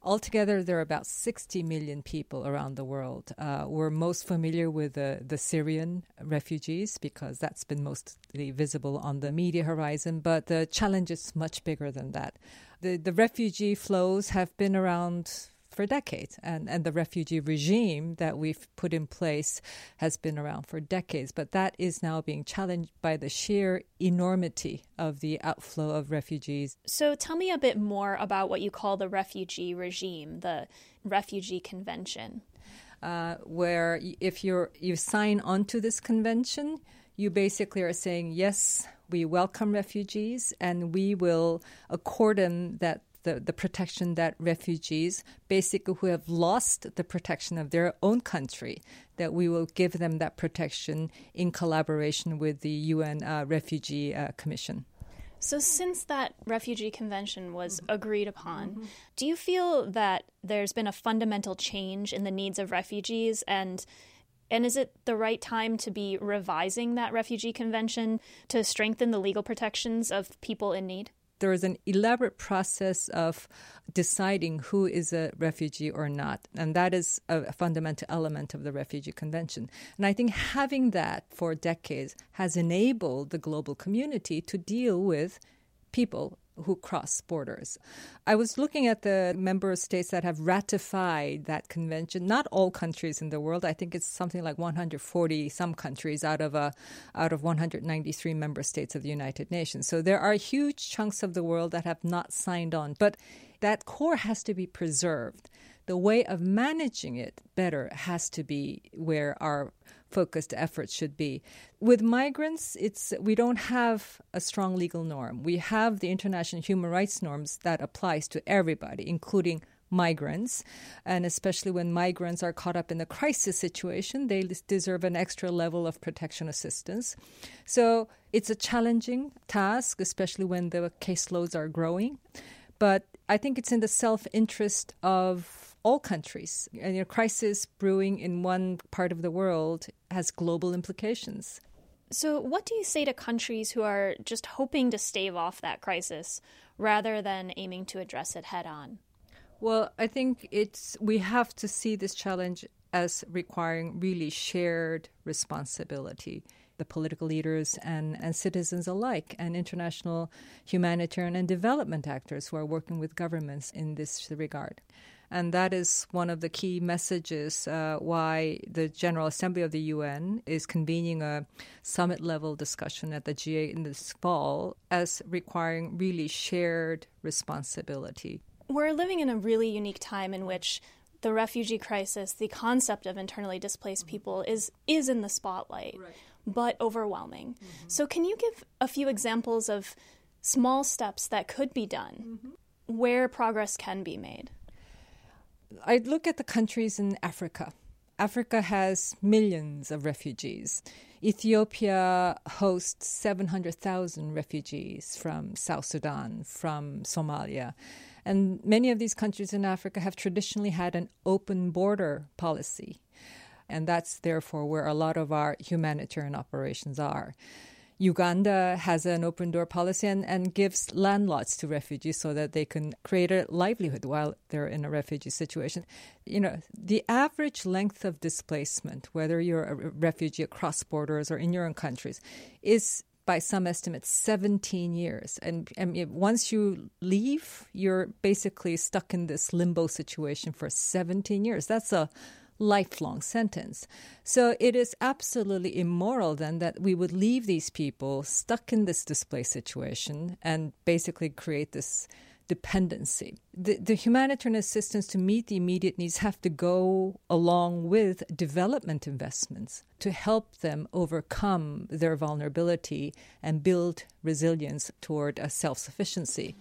Altogether, there are about 60 million people around the world. We're most familiar with the Syrian refugees because that's been mostly visible on the media horizon, but the challenge is much bigger than that. The refugee flows have been around for decades, and the refugee regime that we've put in place has been around for decades, but that is now being challenged by the sheer enormity of the outflow of refugees. So tell me a bit more about what you call the refugee regime, the Refugee Convention. Where if you sign onto this convention, you basically are saying, yes, we welcome refugees and we will accord them the protection that refugees, basically who have lost the protection of their own country, that we will give them that protection in collaboration with the UN Refugee Commission. So since that refugee convention was agreed upon, do you feel that there's been a fundamental change in the needs of refugees? And is it the right time to be revising that refugee convention to strengthen the legal protections of people in need? There is an elaborate process of deciding who is a refugee or not. And that is a fundamental element of the Refugee Convention. And I think having that for decades has enabled the global community to deal with people who cross borders. I was looking at the member states that have ratified that convention. Not all countries in the world. I think it's something like 140 some countries out of 193 member states of the United Nations. So there are huge chunks of the world that have not signed on. But that core has to be preserved. The way of managing it better has to be where our focused efforts should be. With migrants, we don't have a strong legal norm. We have the international human rights norms that applies to everybody, including migrants. And especially when migrants are caught up in a crisis situation, they deserve an extra level of protection assistance. So it's a challenging task, especially when the caseloads are growing. But I think it's in the self-interest of all countries. And a crisis brewing in one part of the world has global implications. So what do you say to countries who are just hoping to stave off that crisis rather than aiming to address it head on? Well, I think we have to see this challenge as requiring really shared responsibility. The political leaders and citizens alike, and international humanitarian and development actors who are working with governments in this regard. And that is one of the key messages why the General Assembly of the UN is convening a summit-level discussion at the G8 in this fall as requiring really shared responsibility. We're living in a really unique time in which the refugee crisis, the concept of internally displaced people is in the spotlight, right, but overwhelming. Mm-hmm. So can you give a few examples of small steps that could be done where progress can be made? I look at the countries in Africa. Africa has millions of refugees. Ethiopia hosts 700,000 refugees from South Sudan, from Somalia. And many of these countries in Africa have traditionally had an open border policy. And that's therefore where a lot of our humanitarian operations are. Uganda has an open door policy and gives land lots to refugees so that they can create a livelihood while they're in a refugee situation. You know, the average length of displacement, whether you're a refugee across borders or in your own countries, is by some estimates 17 years. And once you leave, you're basically stuck in this limbo situation for 17 years. That's a lifelong sentence. So it is absolutely immoral then that we would leave these people stuck in this displaced situation and basically create this dependency. The humanitarian assistance to meet the immediate needs have to go along with development investments to help them overcome their vulnerability and build resilience toward a self-sufficiency.